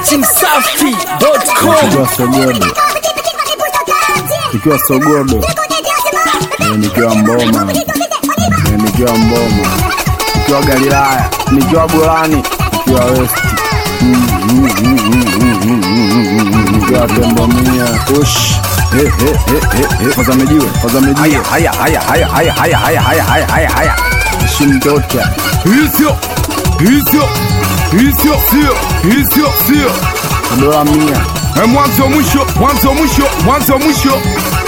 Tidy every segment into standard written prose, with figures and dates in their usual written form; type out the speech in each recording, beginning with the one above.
Msafi.com. Nikiwa Sogodo, nikiwa Mboma, nikiwa Galilaya, nikiwa Golani, nikiwa West, nikiwa Tembomia. Ush, Fazamejiwe. Haya. Shindota. Hisio. Dola 100. Mwanzo mwisho.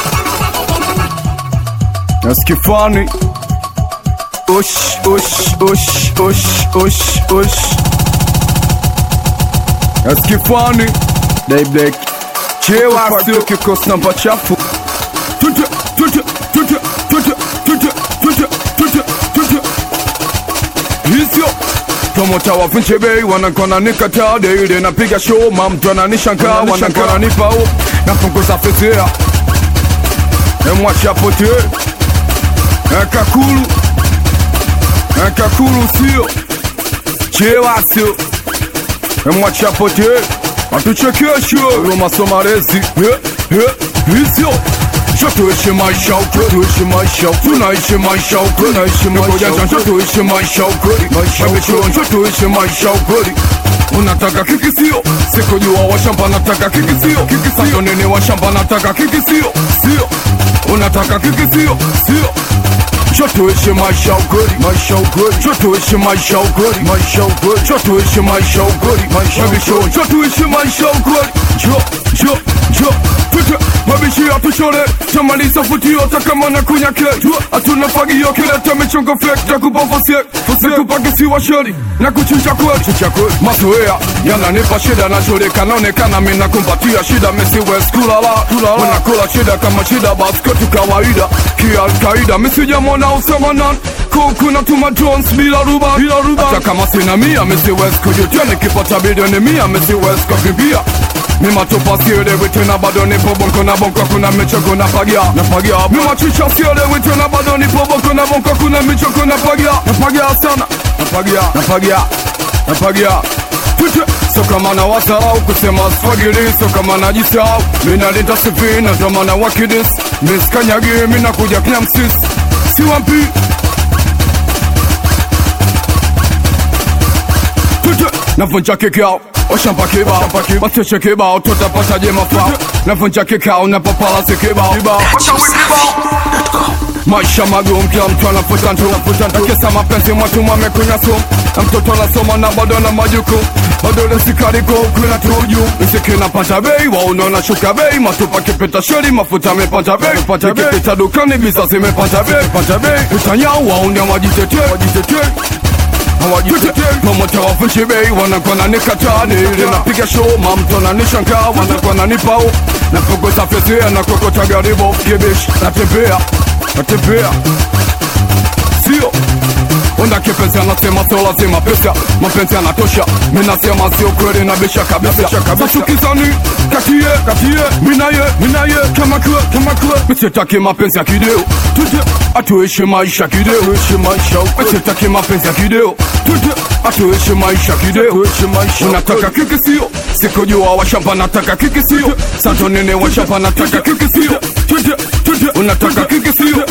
Naskifani. Ush. Naskifani. Daybreak. Chewa sio kikosi namba chafu. Tute. Hisio. Promota wa Funchebei wanakona nikataa deile napiga show mamtu ananishangaa wanakona nipao napunguza fezea emwacha pote kakulu sio chewa sio emwacha pote atuchekesho Roma Somarezi hisio tuishi maisha ukweli, tunaishi maisha ukweli, tuishi maisha ukweli, tuishi maisha ukweli. Unataka kiki sio, sikujua washamba nataka kiki sio, sayo nene washamba nataka kiki sio, unataka kiki sio, tuishi maisha ukweli, tuishi maisha ukweli, tuishi maisha ukweli, tuishi maisha ukweli, mabishi atuchore tamaliza futio takama na kunyake atuna fagio kila tamechongo fake takupa fosiek kupakisiwa sheri na kuchinja kweli mazoea yananipa shida na shule kanaonekana mina kumpatia shida mesiwe skulala unakula shida kama shida baskoti kawaida kialkaida misijamona usamanan kukuna tuma drones bila ruba hata kama sina mia mesiwe skujutia nikipata bilioni 100 mesiwe skukimbia Mima tupa siele witena bado nipo bonko na bonko kuna michoko na pagia Mima chicha siele witena bado nipo bonko na bonko kuna michoko na pagia sana Napagia Tute Soka mana wasahau kusema sfagili Soka mana jisahau Mina linta sifi na domana wakidis Miskanyagi mina kuja kinyamsis Siwampi Tute Navunja kikao Oshamba kibao, bateshe kibao, tutapata jema fao Navunja kikao, napopala si kibao Maisha magumu, kila mtu anafuta ntu Kesa mapenzi mwatu mwamekunya sumu na mtoto anasoma na bado na majukumu Bado lesikari kwa ukuna tuju Nisiki napata bei, waunona shuka bei Matupa kipita sheri, mafuta mepata bei Nikipita dukani, bisasi mepata bei Utanyao, waunia wajitete Promota wa Funchebei wanakona nikataa Nile napiga show mamto na nishangaa wanakona nipao Napunguza fezea na kokota garibo kibish Natembea Sio Onda kipenzi anasema so lazima pesa Mapenzi anatosha Minasema sio kweli na bisha kabisa Sachukizani Katie Minaye Kama kwe Misitaki mapenzi ya kideo Tute Atuishi maisha kideo Misitaki mapenzi ya kideo Tute Atuishi maisha kideo Unataka kiki sio Sikujua washamba nataka kiki sio Sato nene washamba nataka kiki sio Tute Unataka kiki sio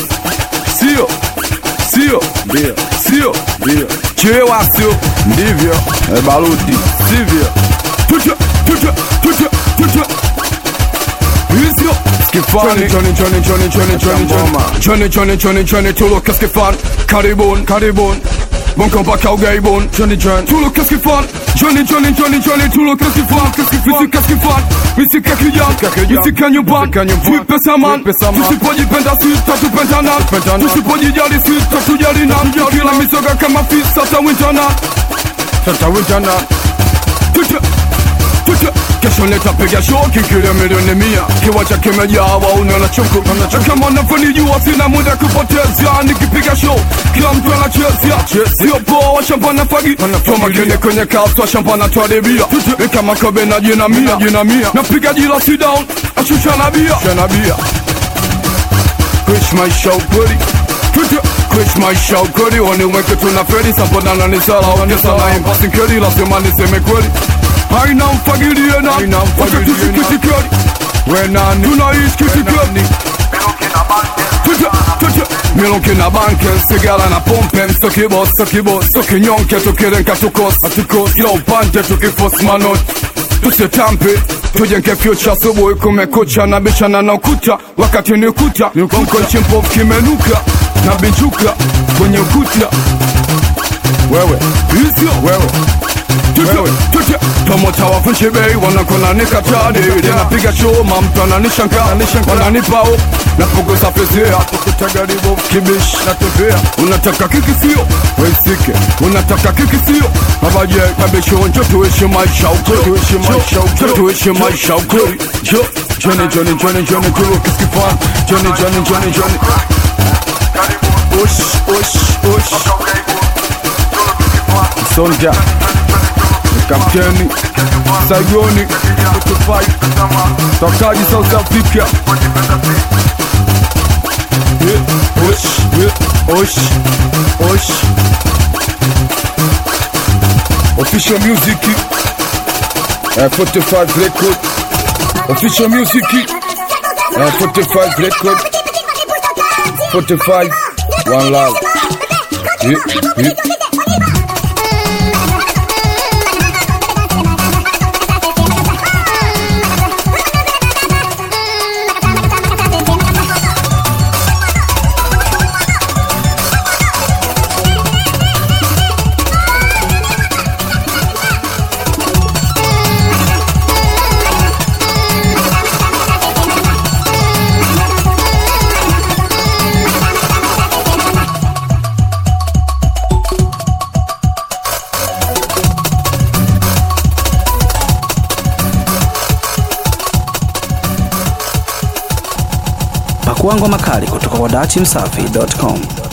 Sio Chewa sio Ndivyo Barudi Sivyo Tute Hisio Skifani Johnny Tuluka skifan Karibun Bonko baka ugaibun Tuluka skifan Johnny Tuluka skifan Misika skifan Misika kijan Misika nyuban Tuipesa man Tusipojipenda sita tupendanan Tusipojijali sita tujalinan Kila misoga kama fisa tawintana Tute Kesho nitapiga show kikile milioni 100 Kiwacha kimejaa waunona chuku Kama unavyonijua sina muda kupoteza Nikipiga show kila mtu anachezea Sio poa wa shamba na fagi Toma kene kwenye kaso shamba na tuadibia Kama kobe na jina mia Napiga jila si down Ashusha na bia Kuishi maisha ukweli Kuishi maisha ukweli Waniweke tunaferi Sampona na nisala Wanisala impasi nkeli Lazima niseme kweli haina mfagilie na wote tusikitikari wenani tunaishi kitikari Milonke na banke, sigara na pompe Msokibo, sokinyonke tukirenka tukos kila upande tukifos manot tusitampe tujenke future subuhi kumekucha na bishana na ukuta wakati ni ukuta konko chimpof kimenuka na binchuka kwenye ukuta wewe hizyo wewe Tomota wafunshi bei wanakona nikatani Napiga show mamtana nishanka Wananipao napogoza fezea Tukutagaribo kibish natembea Unataka kiki sio Wesike Unataka kiki sio Habaje kabisho njo tuishi maisha ukuri Tuishi maisha ukuri Johnny kuru kiskifan Johnny Ush Sonja Kapteni Sayoni Tokaji South Africa Osh Official music 45 record Official music 45 record 45 One love Pakua ngoma kali kutoka kwa dachimsafi.com.